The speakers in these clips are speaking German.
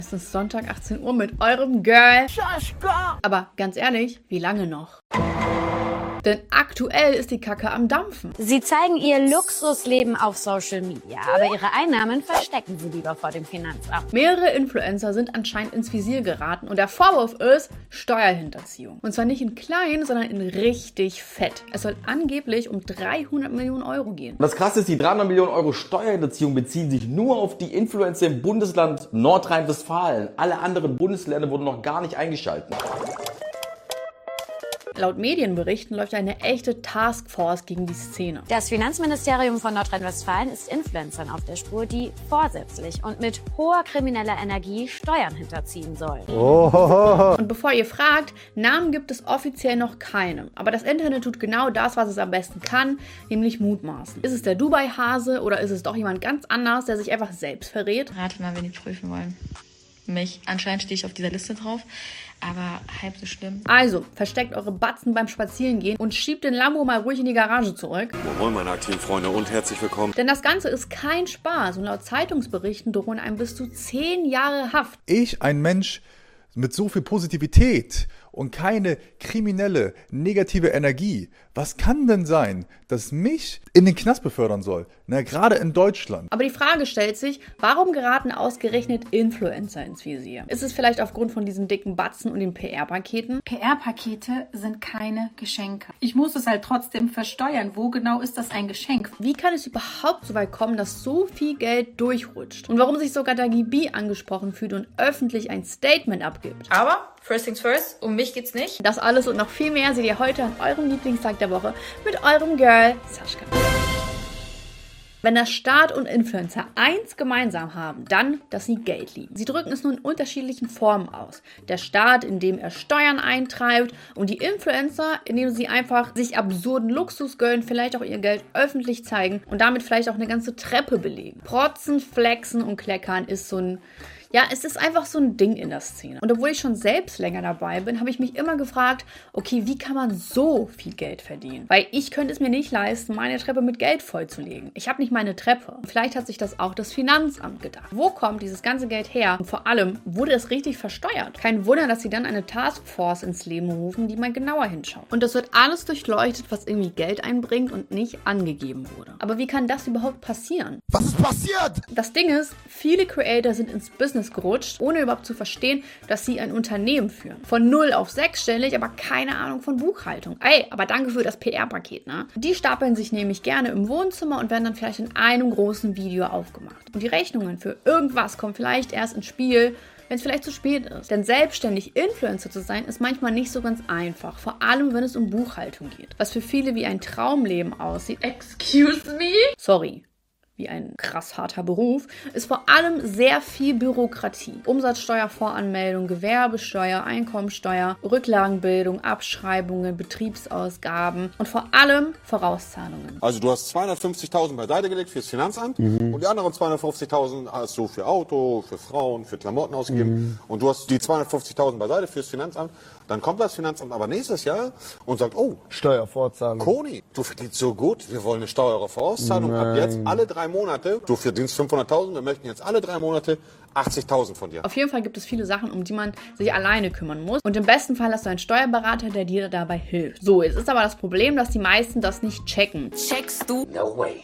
Es ist Sonntag 18 Uhr mit eurem Girl Sascha. Aber ganz ehrlich, wie lange noch? Denn aktuell ist die Kacke am Dampfen. Sie zeigen ihr Luxusleben auf Social Media, aber ihre Einnahmen verstecken sie lieber vor dem Finanzamt. Mehrere Influencer sind anscheinend ins Visier geraten und der Vorwurf ist Steuerhinterziehung. Und zwar nicht in klein, sondern in richtig fett. Es soll angeblich um 300 Millionen Euro gehen. Das Krasse ist, die 300 Millionen Euro Steuerhinterziehung beziehen sich nur auf die Influencer im Bundesland Nordrhein-Westfalen. Alle anderen Bundesländer wurden noch gar nicht eingeschaltet. Laut Medienberichten läuft eine echte Taskforce gegen die Szene. Das Finanzministerium von Nordrhein-Westfalen ist Influencern auf der Spur, die vorsätzlich und mit hoher krimineller Energie Steuern hinterziehen sollen. Und bevor ihr fragt, Namen gibt es offiziell noch keine. Aber das Internet tut genau das, was es am besten kann, nämlich mutmaßen. Ist es der Dubai-Hase oder ist es doch jemand ganz anders, der sich einfach selbst verrät? Rate mal, wen die prüfen wollen. Mich. Anscheinend stehe ich auf dieser Liste drauf, aber halb so schlimm. Also, versteckt eure Batzen beim Spazierengehen und schiebt den Lambo mal ruhig in die Garage zurück. Moin meine aktiven Freunde und herzlich willkommen. Denn das Ganze ist kein Spaß und laut Zeitungsberichten drohen einem bis zu 10 Jahre Haft. Ich, ein Mensch mit so viel Positivität und keine kriminelle, negative Energie, was kann denn sein, das mich in den Knast befördern soll? Na, gerade in Deutschland. Aber die Frage stellt sich, warum geraten ausgerechnet Influencer ins Visier? Ist es vielleicht aufgrund von diesen dicken Batzen und den PR-Paketen? PR-Pakete sind keine Geschenke. Ich muss es halt trotzdem versteuern. Wo genau ist das ein Geschenk? Wie kann es überhaupt so weit kommen, dass so viel Geld durchrutscht? Und warum sich sogar Dagi B angesprochen fühlt und öffentlich ein Statement abgibt? Aber, first things first, um mich geht's nicht. Das alles und noch viel mehr seht ihr heute an eurem Lieblingstag der Woche mit eurem Girl Sascha. Wenn der Staat und Influencer eins gemeinsam haben, dann, dass sie Geld lieben. Sie drücken es nur in unterschiedlichen Formen aus. Der Staat, indem er Steuern eintreibt, und die Influencer, indem sie einfach sich absurden Luxus gönnen, vielleicht auch ihr Geld öffentlich zeigen und damit vielleicht auch eine ganze Treppe belegen. Protzen, flexen und kleckern ist so ein... Ja, es ist einfach so ein Ding in der Szene. Und obwohl ich schon selbst länger dabei bin, habe ich mich immer gefragt, okay, wie kann man so viel Geld verdienen? Weil ich könnte es mir nicht leisten, meine Treppe mit Geld vollzulegen. Ich habe nicht meine Treppe. Vielleicht hat sich das auch das Finanzamt gedacht. Wo kommt dieses ganze Geld her? Und vor allem, wurde es richtig versteuert? Kein Wunder, dass sie dann eine Taskforce ins Leben rufen, die mal genauer hinschaut. Und das wird alles durchleuchtet, was irgendwie Geld einbringt und nicht angegeben wurde. Aber wie kann das überhaupt passieren? Was ist passiert? Das Ding ist, viele Creator sind ins Business gerutscht, ohne überhaupt zu verstehen, dass sie ein Unternehmen führen. Von 0 auf 6-stellig, aber keine Ahnung von Buchhaltung. Ey, aber danke für das PR-Paket, ne? Die stapeln sich nämlich gerne im Wohnzimmer und werden dann vielleicht in einem großen Video aufgemacht. Und die Rechnungen für irgendwas kommen vielleicht erst ins Spiel, wenn es vielleicht zu spät ist. Denn selbstständig Influencer zu sein, ist manchmal nicht so ganz einfach. Vor allem, wenn es um Buchhaltung geht. Was für viele wie ein Traumleben aussieht. Excuse me? Sorry. Wie ein krass harter Beruf, ist vor allem sehr viel Bürokratie. Umsatzsteuervoranmeldung, Gewerbesteuer, Einkommensteuer, Rücklagenbildung, Abschreibungen, Betriebsausgaben und vor allem Vorauszahlungen. Also du hast 250.000 beiseite gelegt fürs Finanzamt und die anderen 250.000 hast du für Auto, für Frauen, für Klamotten ausgegeben und du hast die 250.000 beiseite fürs Finanzamt. Dann kommt das Finanzamt aber nächstes Jahr und sagt, oh, Steuervorzahlung. Koni, du verdienst so gut, wir wollen eine Steuervorauszahlung ab jetzt alle 3 Monate. Du verdienst 500.000, wir möchten jetzt alle 3 Monate 80.000 von dir. Auf jeden Fall gibt es viele Sachen, um die man sich alleine kümmern muss. Und im besten Fall hast du einen Steuerberater, der dir dabei hilft. So, jetzt ist aber das Problem, dass die meisten das nicht checken. Checkst du? No way.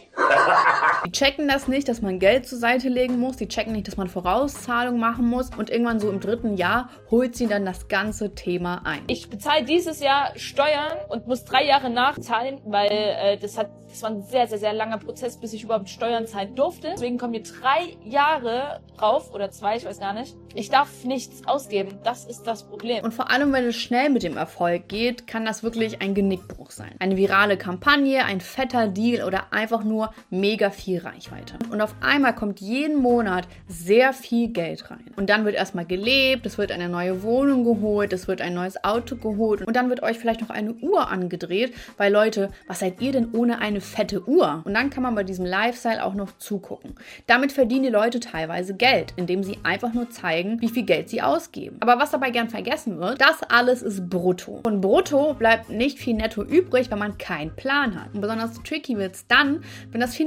Die checken das nicht, dass man Geld zur Seite legen muss. Die checken nicht, dass man Vorauszahlung machen muss. Und irgendwann so im 3. Jahr holt sie dann das ganze Thema ein. Ich bezahle dieses Jahr Steuern und muss 3 Jahre nachzahlen, weil das war ein sehr, sehr, sehr langer Prozess, bis ich überhaupt Steuern zahlen durfte. Deswegen kommen mir 3 Jahre drauf, oder 2, ich weiß gar nicht. Ich darf nichts ausgeben. Das ist das Problem. Und vor allem, wenn es schnell mit dem Erfolg geht, kann das wirklich ein Genickbruch sein. Eine virale Kampagne, ein fetter Deal oder einfach nur mega viel Reichweite. Und auf einmal kommt jeden Monat sehr viel Geld rein. Und dann wird erstmal gelebt, es wird eine neue Wohnung geholt, es wird ein neues Auto geholt und dann wird euch vielleicht noch eine Uhr angedreht, weil Leute, was seid ihr denn ohne eine fette Uhr? Und dann kann man bei diesem Lifestyle auch noch zugucken. Damit verdienen die Leute teilweise Geld, indem sie einfach nur zeigen, wie viel Geld sie ausgeben. Aber was dabei gern vergessen wird, das alles ist brutto. Von brutto bleibt nicht viel netto übrig, wenn man keinen Plan hat. Und besonders tricky wird es dann, wenn das Finanzamt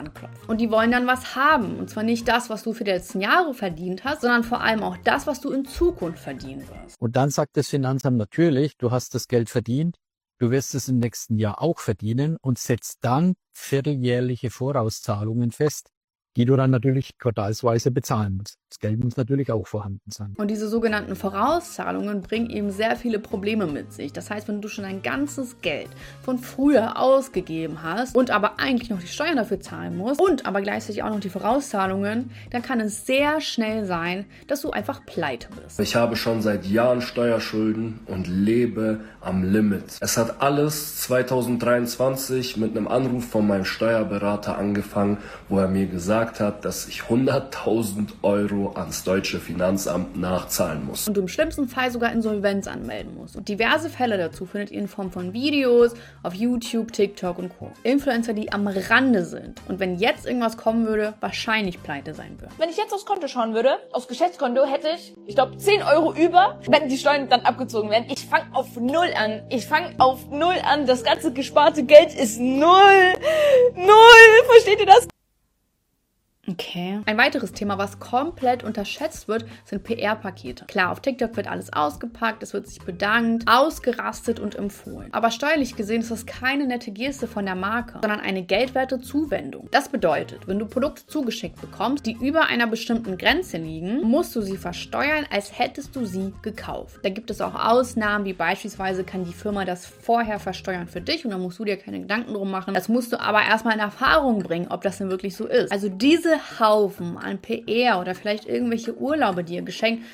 anklopfen. Und die wollen dann was haben. Und zwar nicht das, was du für die letzten Jahre verdient hast, sondern vor allem auch das, was du in Zukunft verdienen wirst. Und dann sagt das Finanzamt natürlich, du hast das Geld verdient, du wirst es im nächsten Jahr auch verdienen und setzt dann vierteljährliche Vorauszahlungen fest, die du dann natürlich quartalsweise bezahlen musst. Das Geld muss natürlich auch vorhanden sein. Und diese sogenannten Vorauszahlungen bringen eben sehr viele Probleme mit sich. Das heißt, wenn du schon dein ganzes Geld von früher ausgegeben hast und aber eigentlich noch die Steuern dafür zahlen musst und aber gleichzeitig auch noch die Vorauszahlungen, dann kann es sehr schnell sein, dass du einfach pleite bist. Ich habe schon seit Jahren Steuerschulden und lebe am Limit. Es hat alles 2023 mit einem Anruf von meinem Steuerberater angefangen, wo er mir gesagt hat, dass ich 100.000 Euro ans deutsche Finanzamt nachzahlen muss. Und du im schlimmsten Fall sogar Insolvenz anmelden musst. Und diverse Fälle dazu findet ihr in Form von Videos auf YouTube, TikTok und Co. Influencer, die am Rande sind und wenn jetzt irgendwas kommen würde, wahrscheinlich pleite sein würden. Wenn ich jetzt aufs Konto schauen würde, aufs Geschäftskonto, hätte ich glaube 10 Euro über, wenn die Steuern dann abgezogen werden. Ich fange auf Null an. Das ganze gesparte Geld ist Null. Versteht ihr das? Okay. Ein weiteres Thema, was komplett unterschätzt wird, sind PR-Pakete. Klar, auf TikTok wird alles ausgepackt, es wird sich bedankt, ausgerastet und empfohlen. Aber steuerlich gesehen ist das keine nette Geste von der Marke, sondern eine geldwerte Zuwendung. Das bedeutet, wenn du Produkte zugeschickt bekommst, die über einer bestimmten Grenze liegen, musst du sie versteuern, als hättest du sie gekauft. Da gibt es auch Ausnahmen, wie beispielsweise kann die Firma das vorher versteuern für dich und dann musst du dir keine Gedanken drum machen. Das musst du aber erstmal in Erfahrung bringen, ob das denn wirklich so ist. Also diese Haufen an PR oder vielleicht irgendwelche Urlaube, die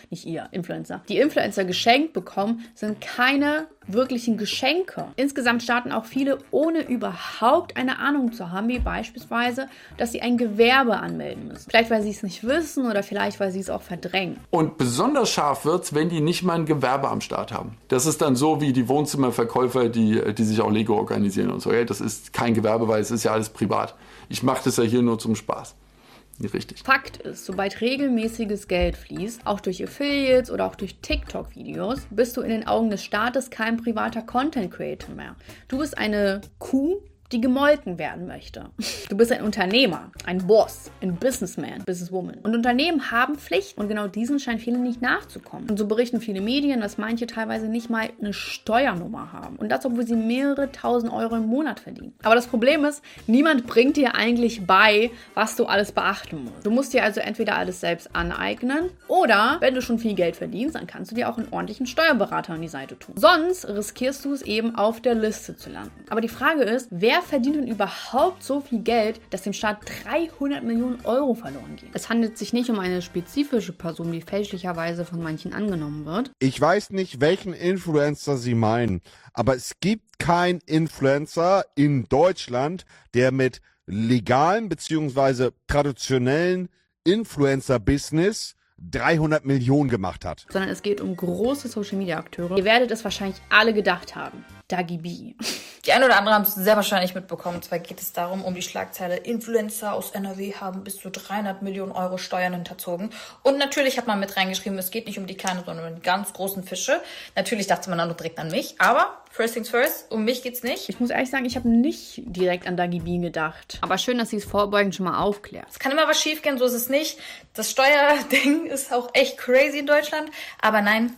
die Influencer geschenkt bekommen, sind keine wirklichen Geschenke. Insgesamt starten auch viele, ohne überhaupt eine Ahnung zu haben, wie beispielsweise, dass sie ein Gewerbe anmelden müssen. Vielleicht, weil sie es nicht wissen oder vielleicht, weil sie es auch verdrängen. Und besonders scharf wird's, wenn die nicht mal ein Gewerbe am Start haben. Das ist dann so wie die Wohnzimmerverkäufer, die sich auch Lego organisieren und so. Ja, das ist kein Gewerbe, weil es ist ja alles privat. Ich mache das ja hier nur zum Spaß. Richtig. Fakt ist, sobald regelmäßiges Geld fließt, auch durch Affiliates oder auch durch TikTok-Videos, bist du in den Augen des Staates kein privater Content-Creator mehr. Du bist eine Kuh, die gemolken werden möchte. Du bist ein Unternehmer, ein Boss, ein Businessman, Businesswoman. Und Unternehmen haben Pflichten und genau diesen scheinen viele nicht nachzukommen. Und so berichten viele Medien, dass manche teilweise nicht mal eine Steuernummer haben. Und das, obwohl sie mehrere tausend Euro im Monat verdienen. Aber das Problem ist, niemand bringt dir eigentlich bei, was du alles beachten musst. Du musst dir also entweder alles selbst aneignen oder, wenn du schon viel Geld verdienst, dann kannst du dir auch einen ordentlichen Steuerberater an die Seite tun. Sonst riskierst du es eben, auf der Liste zu landen. Aber die Frage ist, wer verdient denn überhaupt so viel Geld, dass dem Staat 300 Millionen Euro verloren gehen? Es handelt sich nicht um eine spezifische Person, die fälschlicherweise von manchen angenommen wird. Ich weiß nicht, welchen Influencer Sie meinen, aber es gibt keinen Influencer in Deutschland, der mit legalem bzw. traditionellen Influencer-Business 300 Millionen gemacht hat. Sondern es geht um große Social-Media-Akteure. Ihr werdet es wahrscheinlich alle gedacht haben. Dagi B. Die einen oder anderen haben es sehr wahrscheinlich mitbekommen. Zwar geht es darum, um die Schlagzeile Influencer aus NRW haben bis zu 300 Millionen Euro Steuern hinterzogen. Und natürlich hat man mit reingeschrieben, es geht nicht um die kleinen, sondern um die ganz großen Fische. Natürlich dachte man dann nur direkt an mich. Aber first things first, um mich geht's nicht. Ich muss ehrlich sagen, ich habe nicht direkt an Dagi B gedacht. Aber schön, dass sie es vorbeugend schon mal aufklärt. Es kann immer was schief gehen, so ist es nicht. Das Steuerding ist auch echt crazy in Deutschland. Aber nein,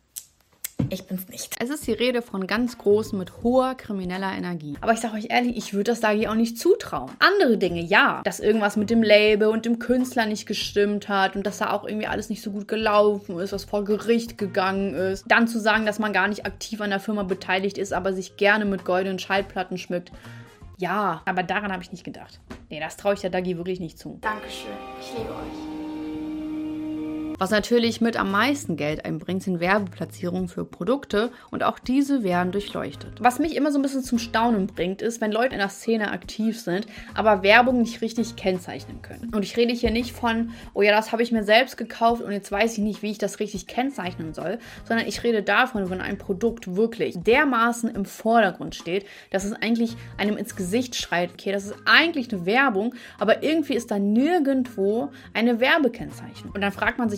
ich bin's nicht. Es ist die Rede von ganz Großen mit hoher krimineller Energie. Aber ich sage euch ehrlich, ich würde das Dagi auch nicht zutrauen. Andere Dinge, ja. Dass irgendwas mit dem Label und dem Künstler nicht gestimmt hat und dass da auch irgendwie alles nicht so gut gelaufen ist, was vor Gericht gegangen ist. Dann zu sagen, dass man gar nicht aktiv an der Firma beteiligt ist, aber sich gerne mit goldenen Schallplatten schmückt. Ja, aber daran habe ich nicht gedacht. Nee, das traue ich der Dagi wirklich nicht zu. Dankeschön. Ich liebe euch. Was natürlich mit am meisten Geld einbringt, sind Werbeplatzierungen für Produkte und auch diese werden durchleuchtet. Was mich immer so ein bisschen zum Staunen bringt, ist, wenn Leute in der Szene aktiv sind, aber Werbung nicht richtig kennzeichnen können. Und ich rede hier nicht von, oh ja, das habe ich mir selbst gekauft und jetzt weiß ich nicht, wie ich das richtig kennzeichnen soll, sondern ich rede davon, wenn ein Produkt wirklich dermaßen im Vordergrund steht, dass es eigentlich einem ins Gesicht schreit, okay, das ist eigentlich eine Werbung, aber irgendwie ist da nirgendwo eine Werbekennzeichnung. Und dann fragt man sich,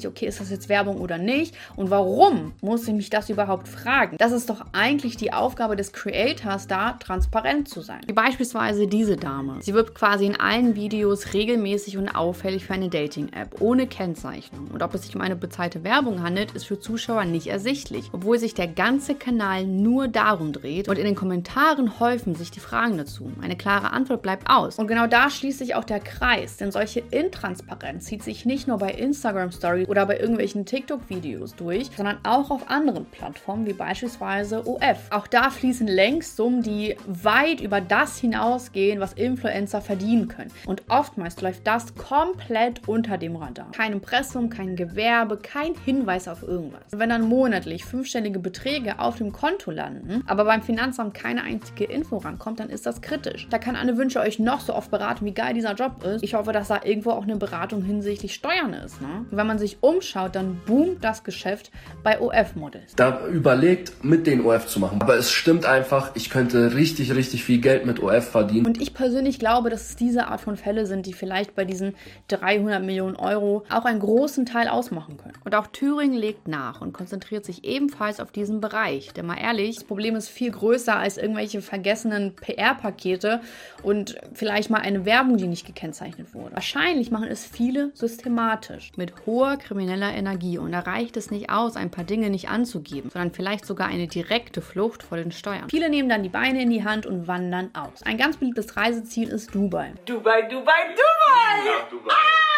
okay, ist das jetzt Werbung oder nicht? Und warum muss ich mich das überhaupt fragen? Das ist doch eigentlich die Aufgabe des Creators, da transparent zu sein. Wie beispielsweise diese Dame. Sie wirbt quasi in allen Videos regelmäßig und auffällig für eine Dating-App, ohne Kennzeichnung. Und ob es sich um eine bezahlte Werbung handelt, ist für Zuschauer nicht ersichtlich, obwohl sich der ganze Kanal nur darum dreht und in den Kommentaren häufen sich die Fragen dazu. Eine klare Antwort bleibt aus. Und genau da schließt sich auch der Kreis, denn solche Intransparenz zieht sich nicht nur bei Instagram Stories oder bei irgendwelchen TikTok-Videos durch, sondern auch auf anderen Plattformen wie beispielsweise OF. Auch da fließen längst Summen, die weit über das hinausgehen, was Influencer verdienen können. Und oftmals läuft das komplett unter dem Radar. Kein Impressum, kein Gewerbe, kein Hinweis auf irgendwas. Wenn dann monatlich 5-stellige Beträge auf dem Konto landen, aber beim Finanzamt keine einzige Info rankommt, dann ist das kritisch. Da kann Anne Wünsche euch noch so oft beraten, wie geil dieser Job ist. Ich hoffe, dass da irgendwo auch eine Beratung hinsichtlich Steuern ist. Ne? Und wenn man sich umschaut, dann boomt das Geschäft bei OF-Models. Da überlegt, mit den OF zu machen. Aber es stimmt einfach, ich könnte richtig, richtig viel Geld mit OF verdienen. Und ich persönlich glaube, dass es diese Art von Fälle sind, die vielleicht bei diesen 300 Millionen Euro auch einen großen Teil ausmachen können. Und auch Thüringen legt nach und konzentriert sich ebenfalls auf diesen Bereich. Denn mal ehrlich, das Problem ist viel größer als irgendwelche vergessenen PR-Pakete und vielleicht mal eine Werbung, die nicht gekennzeichnet wurde. Wahrscheinlich machen es viele systematisch, mit hoher krimineller Energie. Und da reicht es nicht aus, ein paar Dinge nicht anzugeben, sondern vielleicht sogar eine direkte Flucht vor den Steuern. Viele nehmen dann die Beine in die Hand und wandern aus. Ein ganz beliebtes Reiseziel ist Dubai. Dubai, Dubai, Dubai! Ja, Dubai.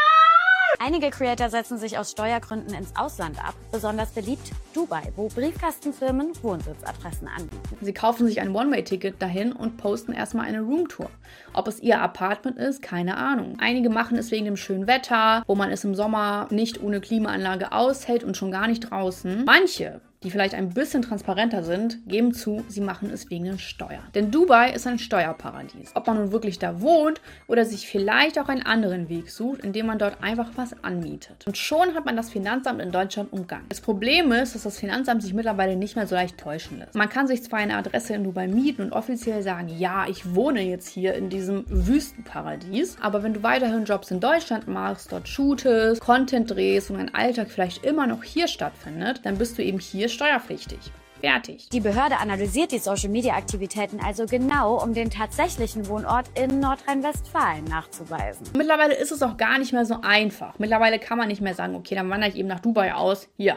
Einige Creator setzen sich aus Steuergründen ins Ausland ab. Besonders beliebt Dubai, wo Briefkastenfirmen Wohnsitzadressen anbieten. Sie kaufen sich ein One-Way-Ticket dahin und posten erstmal eine Roomtour. Ob es ihr Apartment ist, keine Ahnung. Einige machen es wegen dem schönen Wetter, wo man es im Sommer nicht ohne Klimaanlage aushält und schon gar nicht draußen. Manche, die vielleicht ein bisschen transparenter sind, geben zu, sie machen es wegen den Steuern. Denn Dubai ist ein Steuerparadies. Ob man nun wirklich da wohnt oder sich vielleicht auch einen anderen Weg sucht, indem man dort einfach was anmietet. Und schon hat man das Finanzamt in Deutschland umgangen. Das Problem ist, dass das Finanzamt sich mittlerweile nicht mehr so leicht täuschen lässt. Man kann sich zwar eine Adresse in Dubai mieten und offiziell sagen, ja, ich wohne jetzt hier in diesem Wüstenparadies, aber wenn du weiterhin Jobs in Deutschland machst, dort shootest, Content drehst und dein Alltag vielleicht immer noch hier stattfindet, dann bist du eben hier steuerpflichtig. Fertig. Die Behörde analysiert die Social-Media-Aktivitäten also genau, um den tatsächlichen Wohnort in Nordrhein-Westfalen nachzuweisen. Mittlerweile ist es auch gar nicht mehr so einfach. Mittlerweile kann man nicht mehr sagen, okay, dann wandere ich eben nach Dubai aus. Hier.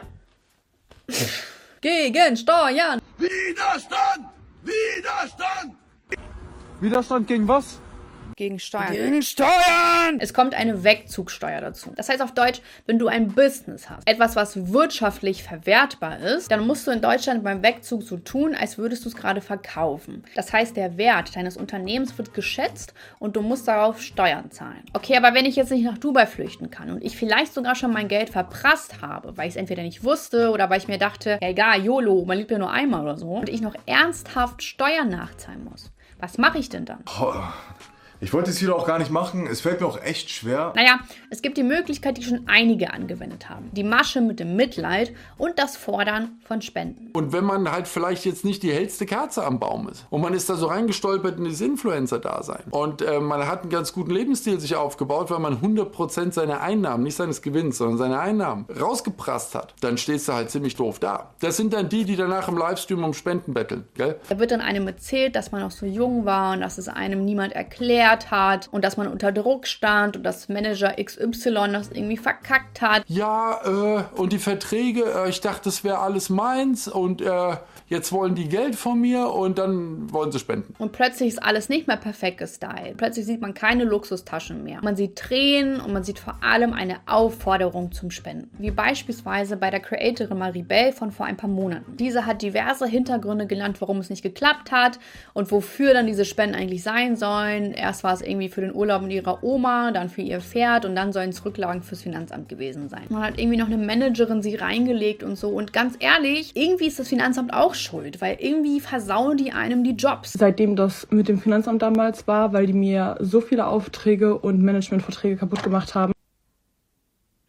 Gegen Steuern! Widerstand! Widerstand! Widerstand gegen was? Gegen Steuern. Gegen Steuern! Es kommt eine Wegzugsteuer dazu. Das heißt auf Deutsch, wenn du ein Business hast, etwas, was wirtschaftlich verwertbar ist, dann musst du in Deutschland beim Wegzug so tun, als würdest du es gerade verkaufen. Das heißt, der Wert deines Unternehmens wird geschätzt und du musst darauf Steuern zahlen. Okay, aber wenn ich jetzt nicht nach Dubai flüchten kann und ich vielleicht sogar schon mein Geld verprasst habe, weil ich es entweder nicht wusste oder weil ich mir dachte, ja egal, YOLO, man lebt ja nur einmal oder so, und ich noch ernsthaft Steuern nachzahlen muss, was mache ich denn dann? Ich wollte es hier auch gar nicht machen. Es fällt mir auch echt schwer. Naja, es gibt die Möglichkeit, die schon einige angewendet haben. Die Masche mit dem Mitleid und das Fordern von Spenden. Und wenn man halt vielleicht jetzt nicht die hellste Kerze am Baum ist und man ist da so reingestolpert in dieses Influencer-Dasein und man hat einen ganz guten Lebensstil sich aufgebaut, weil man 100% seine Einnahmen, nicht seines Gewinns, sondern seine Einnahmen rausgeprasst hat, dann stehst du halt ziemlich doof da. Das sind dann die danach im Livestream um Spenden betteln, gell? Da wird dann einem erzählt, dass man noch so jung war und dass es einem niemand erklärt hat und dass man unter Druck stand und dass Manager XY das irgendwie verkackt hat. Ja, und die Verträge, ich dachte, das wäre alles meins und jetzt wollen die Geld von mir und dann wollen sie spenden. Und plötzlich ist alles nicht mehr perfekt gestylt. Plötzlich sieht man keine Luxustaschen mehr. Man sieht Tränen und man sieht vor allem eine Aufforderung zum Spenden. Wie beispielsweise bei der Creatorin Maribel von vor ein paar Monaten. Diese hat diverse Hintergründe genannt, warum es nicht geklappt hat und wofür dann diese Spenden eigentlich sein sollen. Erst war es irgendwie für den Urlaub mit ihrer Oma, dann für ihr Pferd und dann sollen es Rücklagen fürs Finanzamt gewesen sein. Man hat irgendwie noch eine Managerin sie reingelegt und so. Und ganz ehrlich, irgendwie ist das Finanzamt auch schuld, weil irgendwie versauen die einem die Jobs. Seitdem das mit dem Finanzamt damals war, weil die mir so viele Aufträge und Managementverträge kaputt gemacht haben.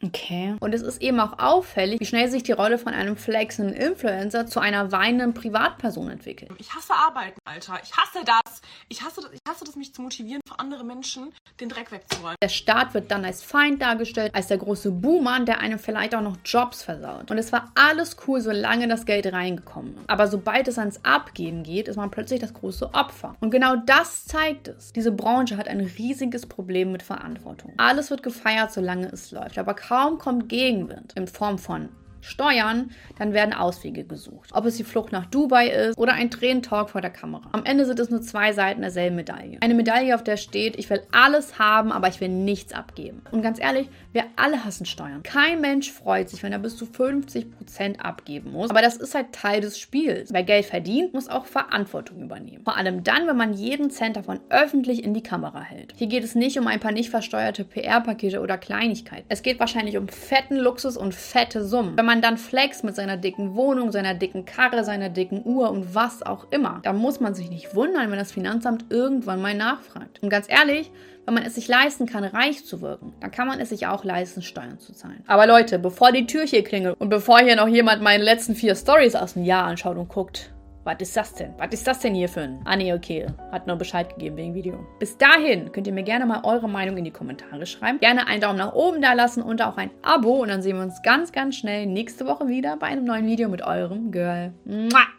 Okay. Und es ist eben auch auffällig, wie schnell sich die Rolle von einem flexenden Influencer zu einer weinenden Privatperson entwickelt. Ich hasse Arbeiten, Alter. Ich hasse das. Ich hasse das, mich zu motivieren, für andere Menschen den Dreck wegzuräumen. Der Staat wird dann als Feind dargestellt, als der große Buhmann, der einem vielleicht auch noch Jobs versaut. Und es war alles cool, solange das Geld reingekommen ist. Aber sobald es ans Abgeben geht, ist man plötzlich das große Opfer. Und genau das zeigt es. Diese Branche hat ein riesiges Problem mit Verantwortung. Alles wird gefeiert, solange es läuft. Aber kaum kommt Gegenwind in Form von Steuern, dann werden Auswege gesucht. Ob es die Flucht nach Dubai ist oder ein Tränentalk vor der Kamera. Am Ende sind es nur zwei Seiten derselben Medaille. Eine Medaille, auf der steht, ich will alles haben, aber ich will nichts abgeben. Und ganz ehrlich, wir alle hassen Steuern. Kein Mensch freut sich, wenn er bis zu 50% abgeben muss. Aber das ist halt Teil des Spiels. Wer Geld verdient, muss auch Verantwortung übernehmen. Vor allem dann, wenn man jeden Cent davon öffentlich in die Kamera hält. Hier geht es nicht um ein paar nicht versteuerte PR-Pakete oder Kleinigkeiten. Es geht wahrscheinlich um fetten Luxus und fette Summen. Wenn man dann flext mit seiner dicken Wohnung, seiner dicken Karre, seiner dicken Uhr und was auch immer, dann muss man sich nicht wundern, wenn das Finanzamt irgendwann mal nachfragt. Und ganz ehrlich, wenn man es sich leisten kann, reich zu wirken, dann kann man es sich auch leisten, Steuern zu zahlen. Aber Leute, bevor die Tür hier klingelt und bevor hier noch jemand meine letzten 4 Stories aus dem Jahr anschaut und guckt, was ist das denn? Was ist das denn hier für ein... Ah nee, okay. Hat nur Bescheid gegeben wegen Video. Bis dahin könnt ihr mir gerne mal eure Meinung in die Kommentare schreiben. Gerne einen Daumen nach oben da lassen und auch ein Abo. Und dann sehen wir uns ganz, ganz schnell nächste Woche wieder bei einem neuen Video mit eurem Girl. Mua!